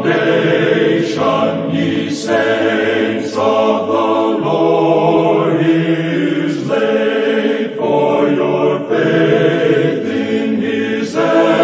congregation, ye saints of the Lord, is laid for your faith in his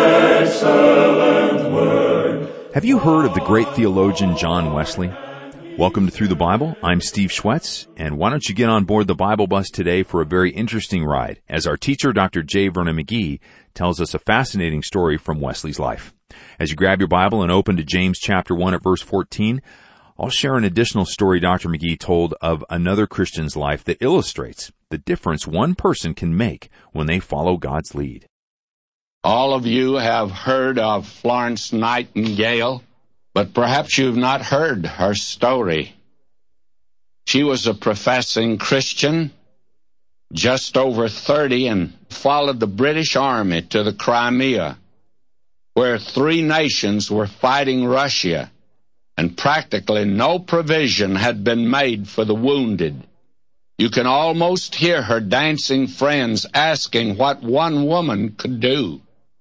excellent word. Have you heard of the great theologian John Wesley? Welcome to Through the Bible. I'm Steve Schwetz, and why don't you get on board the Bible bus today for a very interesting ride as our teacher, Dr. J. Vernon McGee, tells us a fascinating story from Wesley's life. As you grab your Bible and open to James chapter 1 at verse 14, I'll share an additional story Dr. McGee told of another Christian's life that illustrates the difference one person can make when they follow God's lead. All of you have heard of Florence Nightingale, but perhaps you've not heard her story. She was a professing Christian, just over 30, and followed the British Army to the Crimea, where 3 nations were fighting Russia, and practically no provision had been made for the wounded. You can almost hear her dancing friends asking what one woman could do.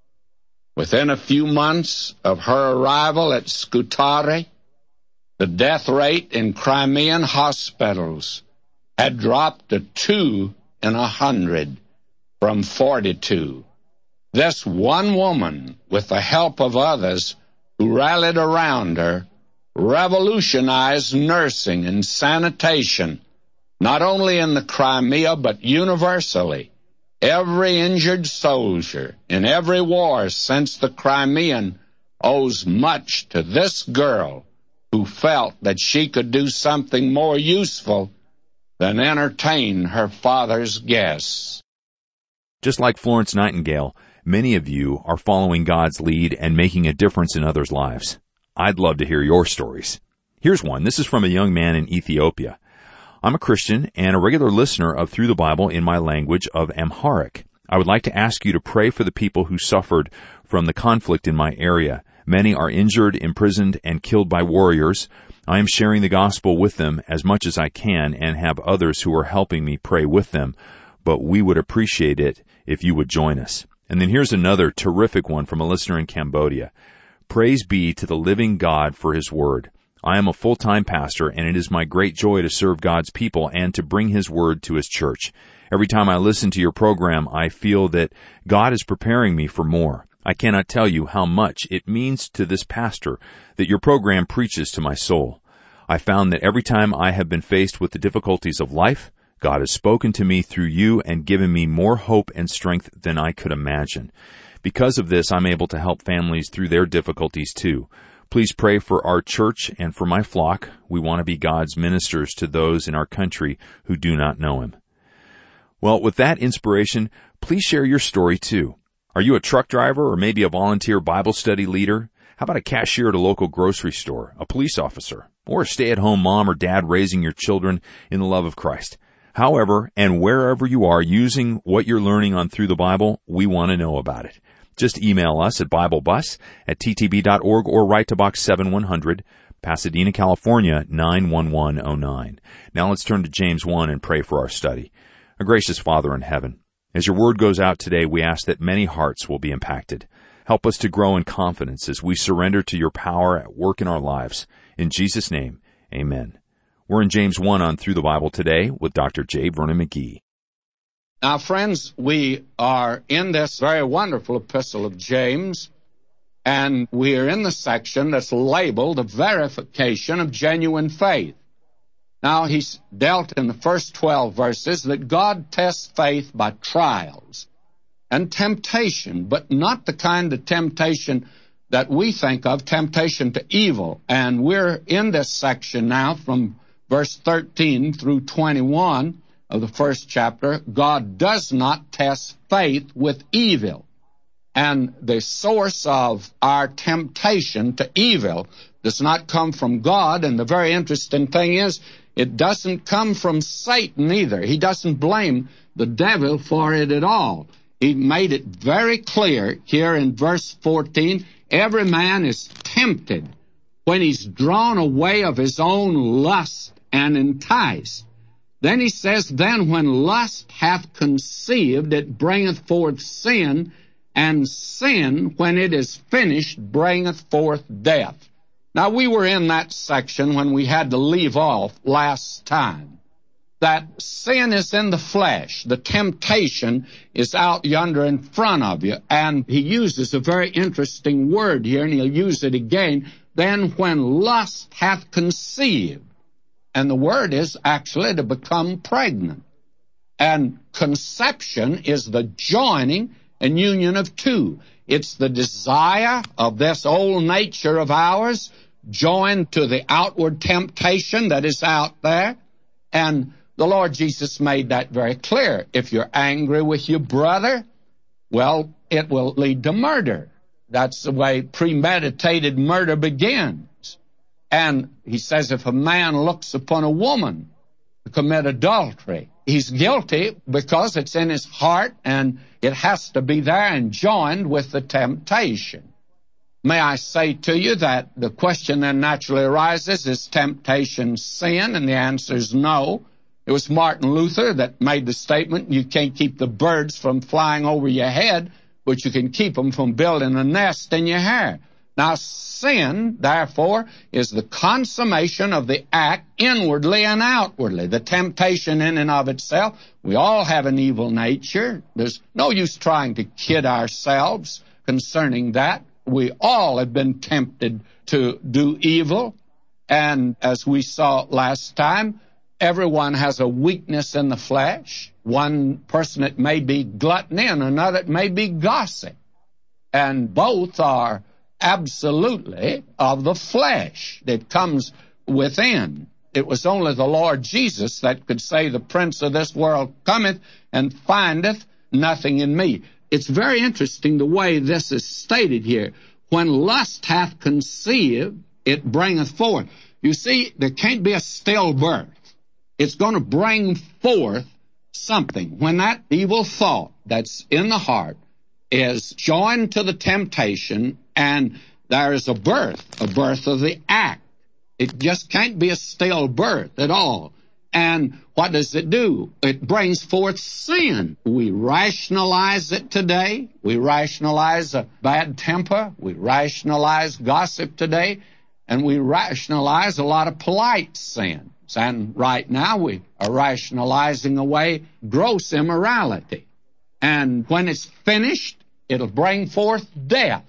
Within a few months of her arrival at Scutari, the death rate in Crimean hospitals had dropped to 2 in 100 from 42. This one woman, with the help of others who rallied around her, revolutionized nursing and sanitation, not only in the Crimea but universally. Every injured soldier in every war since the Crimean owes much to this girl who felt that she could do something more useful than entertain her father's guests. Just like Florence Nightingale, many of you are following God's lead and making a difference in others' lives. I'd love to hear your stories. Here's one. This is from a young man in Ethiopia. I'm a Christian and a regular listener of Through the Bible in my language of Amharic. I would like to ask you to pray for the people who suffered from the conflict in my area. Many are injured, imprisoned, and killed by warriors. I am sharing the gospel with them as much as I can and have others who are helping me pray with them, but we would appreciate it if you would join us. And then here's another terrific one from a listener in Cambodia. Praise be to the living God for his word. I am a full-time pastor, and it is my great joy to serve God's people and to bring his word to his church. Every time I listen to your program, I feel that God is preparing me for more. I cannot tell you how much it means to this pastor that your program preaches to my soul. I found that every time I have been faced with the difficulties of life, God has spoken to me through you and given me more hope and strength than I could imagine. Because of this, I'm able to help families through their difficulties too. Please pray for our church and for my flock. We want to be God's ministers to those in our country who do not know him. Well, with that inspiration, please share your story too. Are you a truck driver or maybe a volunteer Bible study leader? How about a cashier at a local grocery store, a police officer, or a stay-at-home mom or dad raising your children in the love of Christ? However and wherever you are using what you're learning on Through the Bible, we want to know about it. Just email us at BibleBus@ttb.org or write to Box 7100, Pasadena, California, 91109. Now let's turn to James 1 and pray for our study. Our gracious Father in heaven, as your word goes out today, we ask that many hearts will be impacted. Help us to grow in confidence as we surrender to your power at work in our lives. In Jesus' name, amen. We're in James 1 on Through the Bible today with Dr. J. Vernon McGee. Now, friends, we are in this very wonderful epistle of James, and we are in the section that's labeled the verification of genuine faith. Now, he's dealt in the first 12 verses that God tests faith by trials and temptation, but not the kind of temptation that we think of, temptation to evil. And we're in this section now from verse 13 through 21. Of the first chapter. God does not test faith with evil. And the source of our temptation to evil does not come from God. And the very interesting thing is, it doesn't come from Satan either. He doesn't blame the devil for it at all. He made it very clear here in verse 14, every man is tempted when he's drawn away of his own lust and enticed. Then he says, then when lust hath conceived, it bringeth forth sin, and sin, when it is finished, bringeth forth death. Now, we were in that section when we had to leave off last time, that sin is in the flesh. The temptation is out yonder in front of you. And he uses a very interesting word here, and he'll use it again. Then when lust hath conceived, and the word is actually to become pregnant. And conception is the joining and union of two. It's the desire of this old nature of ours joined to the outward temptation that is out there. And the Lord Jesus made that very clear. If you're angry with your brother, well, it will lead to murder. That's the way premeditated murder begins. And he says if a man looks upon a woman to commit adultery, he's guilty because it's in his heart and it has to be there and joined with the temptation. May I say to you that the question then naturally arises, is temptation sin? And the answer is no. It was Martin Luther that made the statement, you can't keep the birds from flying over your head, but you can keep them from building a nest in your hair. Now, sin, therefore, is the consummation of the act inwardly and outwardly. The temptation in and of itself, we all have an evil nature. There's no use trying to kid ourselves concerning that. We all have been tempted to do evil. And as we saw last time, everyone has a weakness in the flesh. One person, it may be gluttony, and another, it may be gossip. And both are absolutely of the flesh that comes within. It was only the Lord Jesus that could say, the prince of this world cometh and findeth nothing in me. It's very interesting the way this is stated here. When lust hath conceived, it bringeth forth. You see, there can't be a stillbirth. It's going to bring forth something. When that evil thought that's in the heart is joined to the temptation, and there is a birth of the act. It just can't be a stillbirth at all. And what does it do? It brings forth sin. We rationalize it today. We rationalize a bad temper. We rationalize gossip today. And we rationalize a lot of polite sins. And right now we are rationalizing away gross immorality. And when it's finished, it'll bring forth death.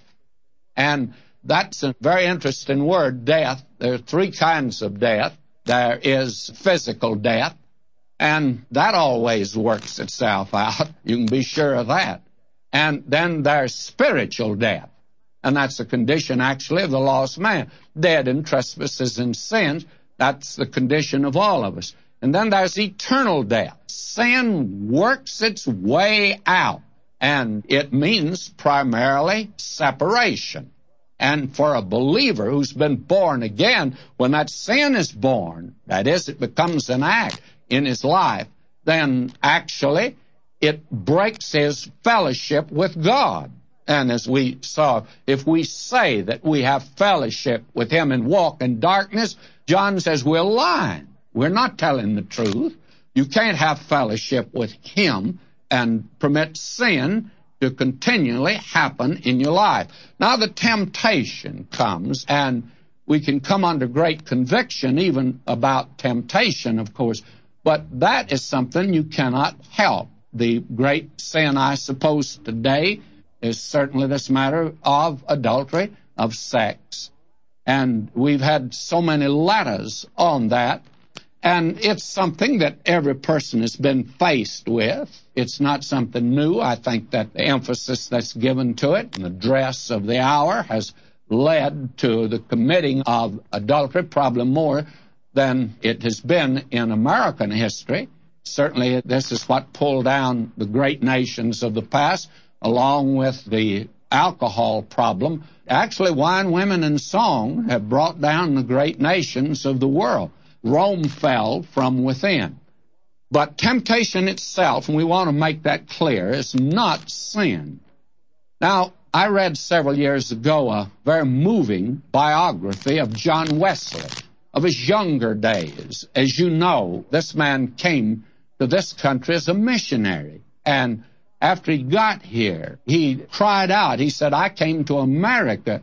And that's a very interesting word, death. There are three kinds of death. There is physical death, and that always works itself out. You can be sure of that. And then there's spiritual death, and that's the condition, actually, of the lost man. Dead in trespasses and sins, that's the condition of all of us. And then there's eternal death. Sin works its way out, and it means primarily separation. And for a believer who's been born again, when that sin is born, that is, it becomes an act in his life, then actually it breaks his fellowship with God. And as we saw, if we say that we have fellowship with him and walk in darkness, John says we're lying. We're not telling the truth. You can't have fellowship with him and permit sin to continually happen in your life. Now the temptation comes, and we can come under great conviction even about temptation, of course, but that is something you cannot help. The great sin, I suppose, today is certainly this matter of adultery, of sex. And we've had so many letters on that. And it's something that every person has been faced with. It's not something new. I think that the emphasis that's given to it and the dress of the hour has led to the committing of adultery, probably more than it has been in American history. Certainly, this is what pulled down the great nations of the past, along with the alcohol problem. Actually, wine, women, and song have brought down the great nations of the world. Rome fell from within. But temptation itself, and we want to make that clear, is not sin. Now, I read several years ago a very moving biography of John Wesley, of his younger days. As you know, this man came to this country as a missionary. And after he got here, he cried out. He said, I came to America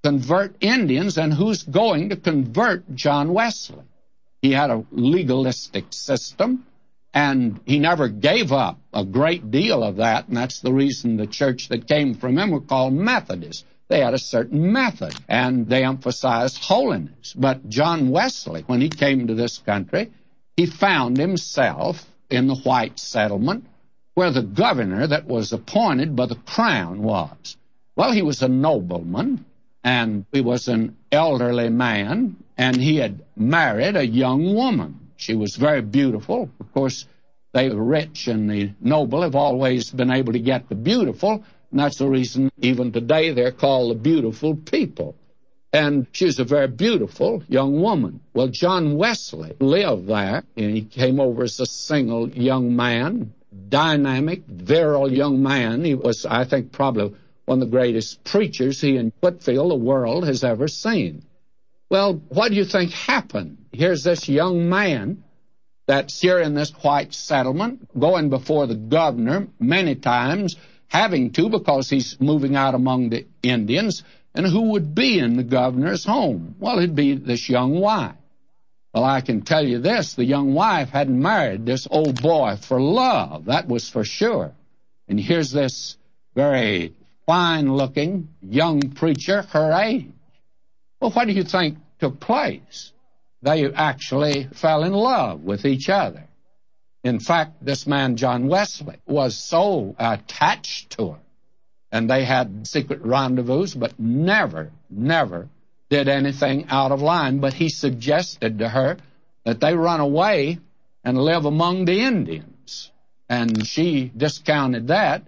convert Indians, and who's going to convert John Wesley? He had a legalistic system, and he never gave up a great deal of that, and that's the reason the church that came from him were called Methodists. They had a certain method, and they emphasized holiness. But John Wesley, when he came to this country, he found himself in the white settlement where the governor that was appointed by the crown was. Well, he was a nobleman, and he was an elderly man, and he had married a young woman. She was very beautiful. Of course, the rich and the noble have always been able to get the beautiful, and that's the reason even today they're called the beautiful people. And she was a very beautiful young woman. Well, John Wesley lived there, and he came over as a single young man, dynamic, virile young man. He was, I think, probably one of the greatest preachers he in Whitfield the world has ever seen. Well, what do you think happened? Here's this young man that's here in this white settlement, going before the governor many times, having to because he's moving out among the Indians. And who would be in the governor's home? Well, it'd be this young wife. Well, I can tell you this, the young wife hadn't married this old boy for love, that was for sure. And here's this very fine-looking young preacher, her age. Well, what do you think took place? They actually fell in love with each other. In fact, this man, John Wesley, was so attached to her, and they had secret rendezvous, but never did anything out of line. But he suggested to her that they run away and live among the Indians. And she discounted that,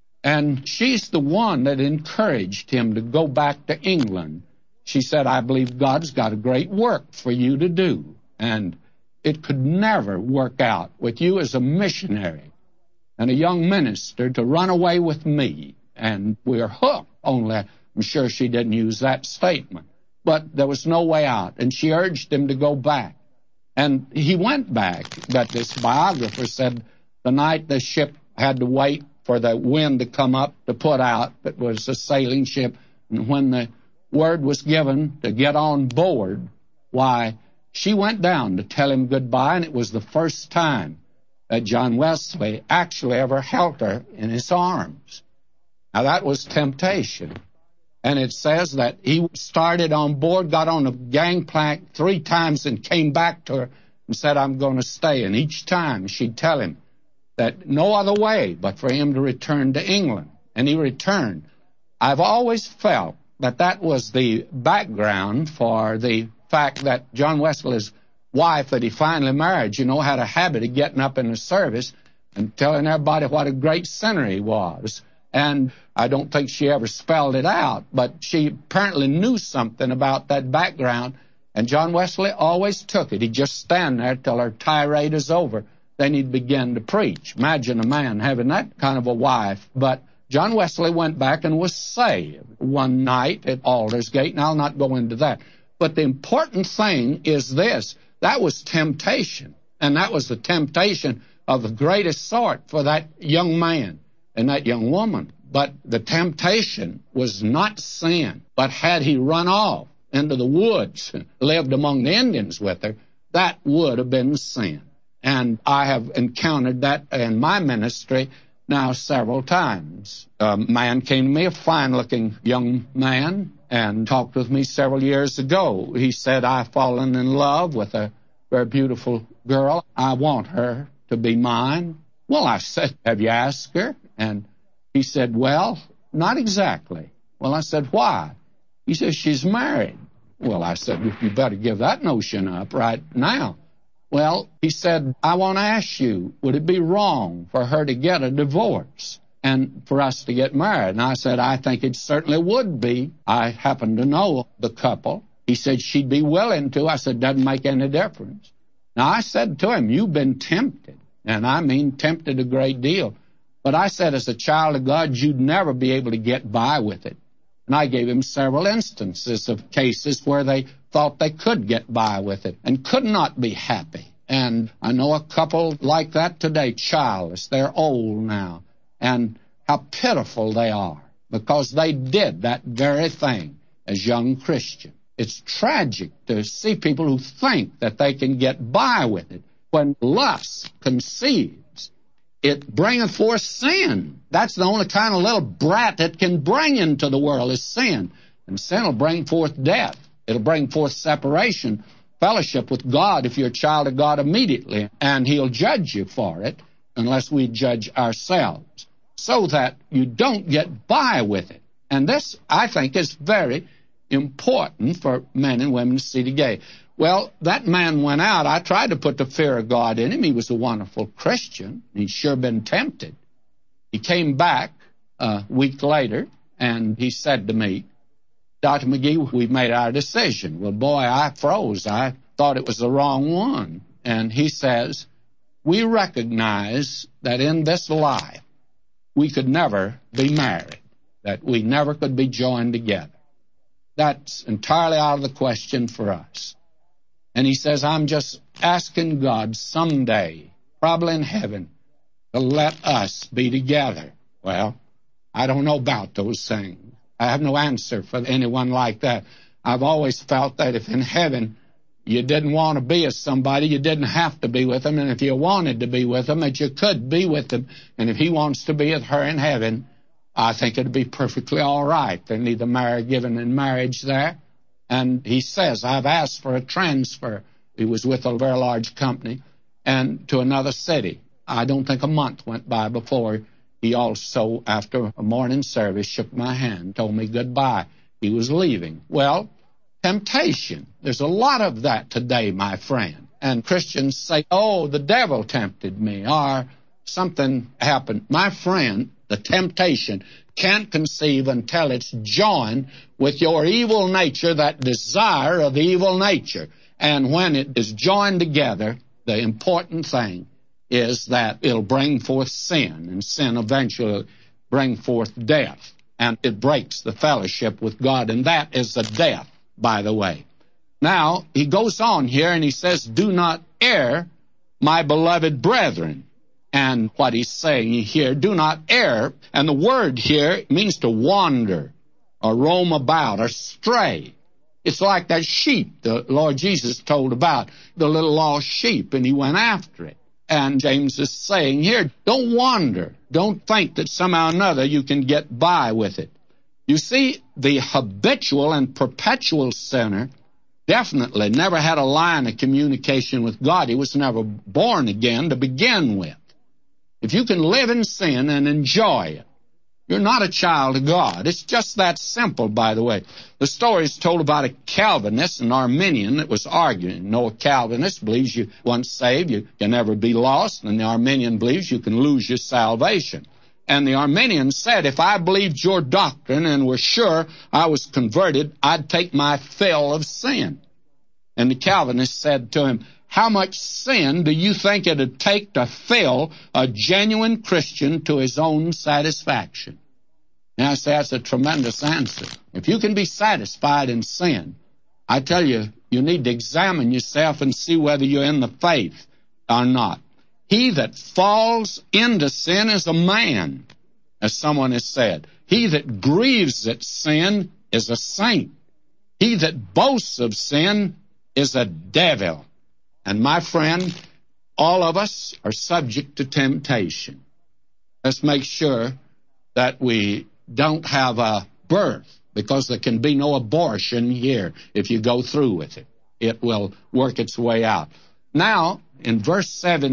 and she's the one that encouraged him to go back to England. She said, I believe God's got a great work for you to do, and it could never work out with you as a missionary and a young minister to run away with me. And we're hooked. Only I'm sure she didn't use that statement. But there was no way out, and she urged him to go back. And he went back, but this biographer said the night the ship had to wait for the wind to come up to put out, it was a sailing ship, and when the word was given to get on board, why, she went down to tell him goodbye, and it was the first time that John Wesley actually ever held her in his arms. Now, that was temptation. And it says that he started on board, got on the gangplank 3 times, and came back to her and said, I'm going to stay. And each time she'd tell him that no other way but for him to return to England. And he returned. I've always felt that that was the background for the fact that John Wesley's wife that he finally married, had a habit of getting up in the service and telling everybody what a great sinner he was. And I don't think she ever spelled it out, but she apparently knew something about that background, and John Wesley always took it. He'd just stand there till her tirade is over. Then he'd begin to preach. Imagine a man having that kind of a wife. But John Wesley went back and was saved one night at Aldersgate, and I'll not go into that. But the important thing is this. That was temptation, and that was the temptation of the greatest sort for that young man and that young woman. But the temptation was not sin. But had he run off into the woods and lived among the Indians with her, that would have been sin. And I have encountered that in my ministry now several times. A man came to me, a fine-looking young man, and talked with me several years ago. He said, I've fallen in love with a very beautiful girl. I want her to be mine. Well, I said, have you asked her? And he said, well, not exactly. Well, I said, why? He said, she's married. Well, I said, you better give that notion up right now. Well, he said, I want to ask you, would it be wrong for her to get a divorce and for us to get married? And I said, I think it certainly would be. I happen to know the couple. He said she'd be willing to. I said, doesn't make any difference. Now, I said to him, you've been tempted, and I mean tempted a great deal. But I said, as a child of God, you'd never be able to get by with it. And I gave him several instances of cases where they thought they could get by with it and could not be happy. And I know a couple like that today, childless. They're old now. And how pitiful they are because they did that very thing. as young Christians. It's tragic to see people who think that they can get by with it. When lust conceives, it bringeth forth sin. That's the only kind of little brat it can bring into the world is sin. And sin will bring forth death. It'll bring forth separation, fellowship with God if you're a child of God immediately, and He'll judge you for it unless we judge ourselves, so that you don't get by with it. And this, I think, is very important for men and women to see today. Well, that man went out. I tried to put the fear of God in him. He was a wonderful Christian. He'd sure been tempted. He came back a week later, and he said to me, Dr. McGee, we've made our decision. Well, boy, I froze. I thought it was the wrong one. And he says, we recognize that in this life we could never be married, that we never could be joined together. That's entirely out of the question for us. And he says, I'm just asking God someday, probably in heaven, to let us be together. Well, I don't know about those things. I have no answer for anyone like that. I've always felt that if in heaven you didn't want to be with somebody, you didn't have to be with them. And if you wanted to be with them, that you could be with them. And if he wants to be with her in heaven, I think it'd be perfectly all right. They need the marriage given in marriage there. And he says, I've asked for a transfer. He was with a very large company, and to another city. I don't think a month went by before he also, after a morning service, shook my hand, told me goodbye. He was leaving. Well, temptation. There's a lot of that today, my friend. And Christians say, oh, the devil tempted me, or something happened. My friend, the temptation can't conceive until it's joined with your evil nature, that desire of evil nature. And when it is joined together, the important thing is that it'll bring forth sin, and sin eventually bring forth death. And it breaks the fellowship with God, and that is the death, by the way. Now, he goes on here and he says, do not err, my beloved brethren. And what he's saying here, do not err. And the word here means to wander or roam about or stray. It's like that sheep the Lord Jesus told about, the little lost sheep, and he went after it. And James is saying here, don't wander. Don't think that somehow or another you can get by with it. You see, the habitual and perpetual sinner definitely never had a line of communication with God. He was never born again to begin with. If you can live in sin and enjoy it, you're not a child of God. It's just that simple, by the way. The story is told about a Calvinist, an Arminian, that was arguing. You know, a Calvinist believes you once saved, you can never be lost, and the Arminian believes you can lose your salvation. And the Arminian said, if I believed your doctrine and were sure I was converted, I'd take my fill of sin. And the Calvinist said to him, how much sin do you think it would take to fill a genuine Christian to his own satisfaction? And I say that's a tremendous answer. If you can be satisfied in sin, I tell you, you need to examine yourself and see whether you're in the faith or not. He that falls into sin is a man, as someone has said. He that grieves at sin is a saint. He that boasts of sin is a devil. And my friend, all of us are subject to temptation. Let's make sure that we don't have a birth, because there can be no abortion here if you go through with it. It will work its way out. Now, in verse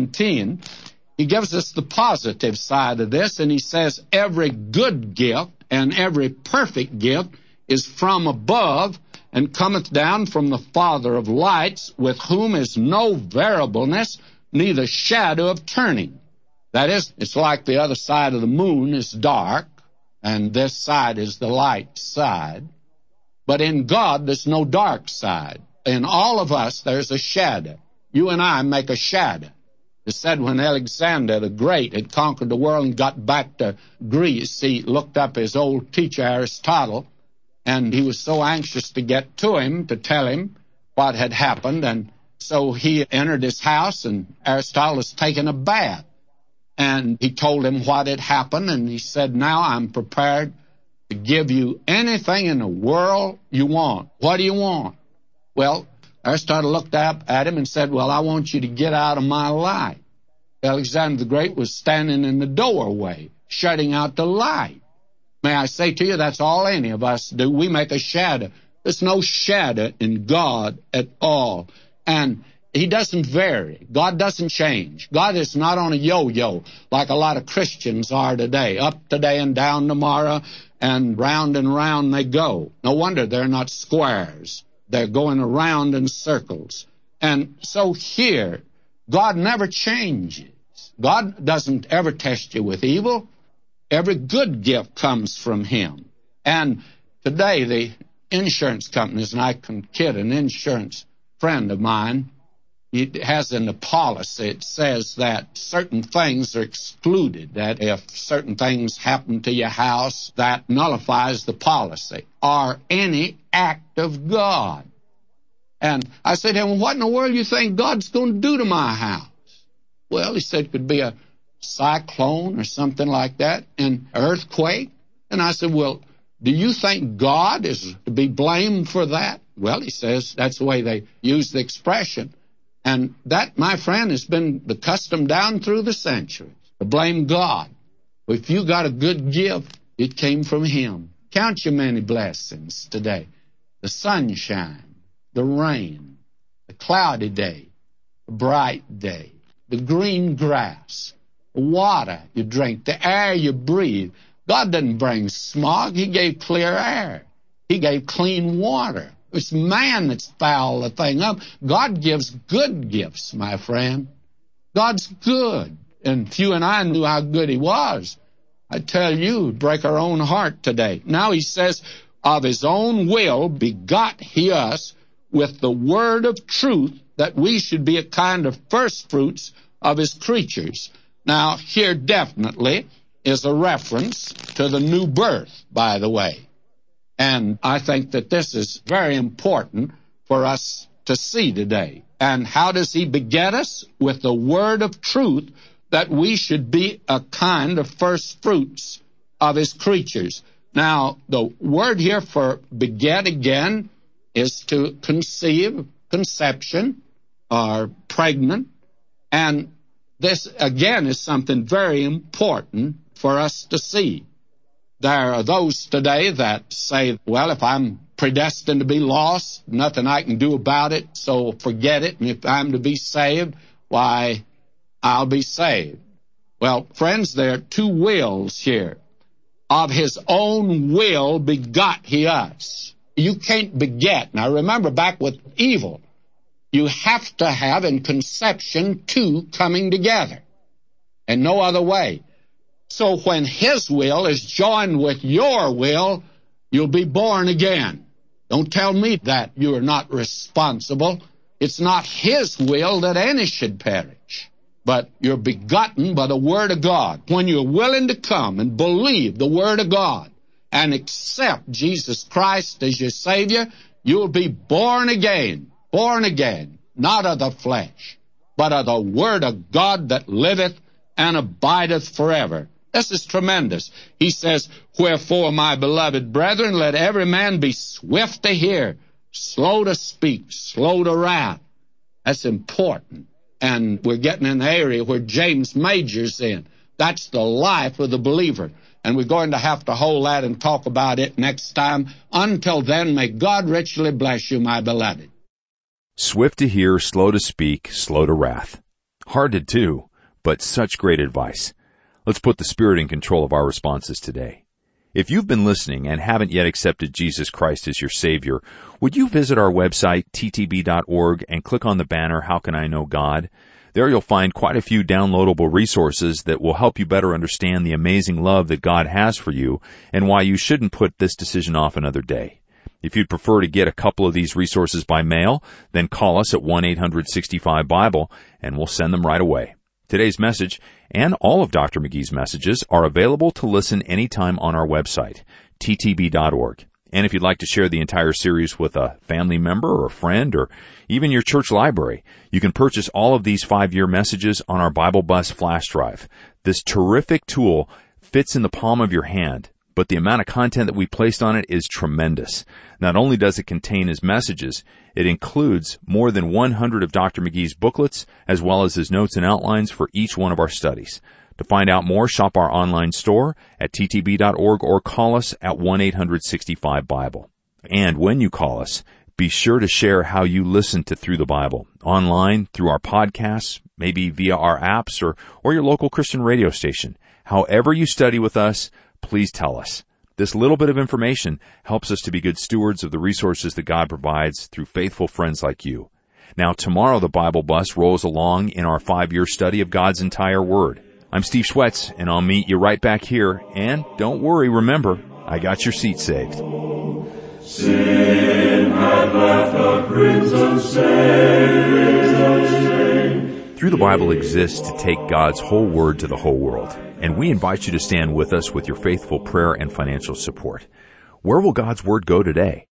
17, he gives us the positive side of this, and he says, every good gift and every perfect gift is from above, and cometh down from the Father of lights, with whom is no variableness, neither shadow of turning. That is, it's like the other side of the moon is dark, and this side is the light side. But in God, there's no dark side. In all of us, there's a shadow. You and I make a shadow. It said when Alexander the Great had conquered the world and got back to Greece, he looked up his old teacher Aristotle, and he was so anxious to get to him, to tell him what had happened. And so he entered his house, and Aristotle was taking a bath. And he told him what had happened, and he said, now I'm prepared to give you anything in the world you want. What do you want? Well, Aristotle looked up at him and said, well, I want you to get out of my light. Alexander the Great was standing in the doorway, shutting out the light. May I say to you, that's all any of us do. We make a shadow. There's no shadow in God at all. And He doesn't vary. God doesn't change. God is not on a yo-yo like a lot of Christians are today. Up today and down tomorrow, and round they go. No wonder they're not squares. They're going around in circles. And so here, God never changes. God doesn't ever test you with evil. Every good gift comes from Him. And today, the insurance companies, and I can kid an insurance friend of mine, it has in the policy, it says that certain things are excluded, that if certain things happen to your house, that nullifies the policy, or any act of God. And I said to him, what in the world do you think God's going to do to my house? Well, he said it could be a cyclone or something like that, an earthquake. And I said, well, do you think God is to be blamed for that? Well, he says that's the way they use the expression. And that, my friend, has been the custom down through the centuries, to blame God. If you got a good gift, it came from Him. Count your many blessings today. The sunshine, the rain, the cloudy day, the bright day, the green grass, the water you drink, the air you breathe. God didn't bring smog. He gave clear air. He gave clean water. It's man that's fouled the thing up. God gives good gifts, my friend. God's good. And if you and I knew how good He was, I tell you, it'd break our own heart today. Now He says, of His own will begot He us with the word of truth, that we should be a kind of first fruits of His creatures. Now, here definitely is a reference to the new birth, by the way. And I think that this is very important for us to see today. And how does He beget us? With the word of truth, that we should be a kind of first fruits of His creatures. Now, the word here for beget again is to conceive, conception, or pregnant. And this, again, is something very important for us to see. There are those today that say, well, if I'm predestined to be lost, nothing I can do about it, so forget it. And if I'm to be saved, why, I'll be saved. Well, friends, there are two wills here. Of His own will begot He us. You can't beget. Now, remember back with evil, you have to have in conception two coming together, and no other way. So when His will is joined with your will, you'll be born again. Don't tell me that you are not responsible. It's not His will that any should perish, but you're begotten by the Word of God. When you're willing to come and believe the Word of God and accept Jesus Christ as your Savior, you'll be born again, not of the flesh, but of the Word of God that liveth and abideth forever. This is tremendous. He says, wherefore, my beloved brethren, let every man be swift to hear, slow to speak, slow to wrath. That's important. And we're getting in the area where James majors in. That's the life of the believer. And we're going to have to hold that and talk about it next time. Until then, may God richly bless you, my beloved. Swift to hear, slow to speak, slow to wrath. Hard to do, but such great advice. Let's put the Spirit in control of our responses today. If you've been listening and haven't yet accepted Jesus Christ as your Savior, would you visit our website, ttb.org, and click on the banner, How Can I Know God? There you'll find quite a few downloadable resources that will help you better understand the amazing love that God has for you and why you shouldn't put this decision off another day. If you'd prefer to get a couple of these resources by mail, then call us at 1-800-65-BIBLE, and we'll send them right away. Today's message and all of Dr. McGee's messages are available to listen anytime on our website, ttb.org. And if you'd like to share the entire series with a family member or a friend or even your church library, you can purchase all of these 5-year messages on our Bible Bus flash drive. This terrific tool fits in the palm of your hand, but but the amount of content that we placed on it is tremendous. Not only does it contain his messages, it includes more than 100 of Dr. McGee's booklets, as well as his notes and outlines for each one of our studies. To find out more, shop our online store at ttb.org or call us at 1-800-65-BIBLE. And when you call us, be sure to share how you listen to Through the Bible, online, through our podcasts, maybe via our apps or your local Christian radio station. However you study with us, please tell us. This little bit of information helps us to be good stewards of the resources that God provides through faithful friends like you. Now, tomorrow the Bible Bus rolls along in our 5-year study of God's entire Word. I'm Steve Schwetz, and I'll meet you right back here. And don't worry, remember, I got your seat saved. Sin had left a crimson stain. Through the Bible exists to take God's whole Word to the whole world. And we invite you to stand with us with your faithful prayer and financial support. Where will God's Word go today?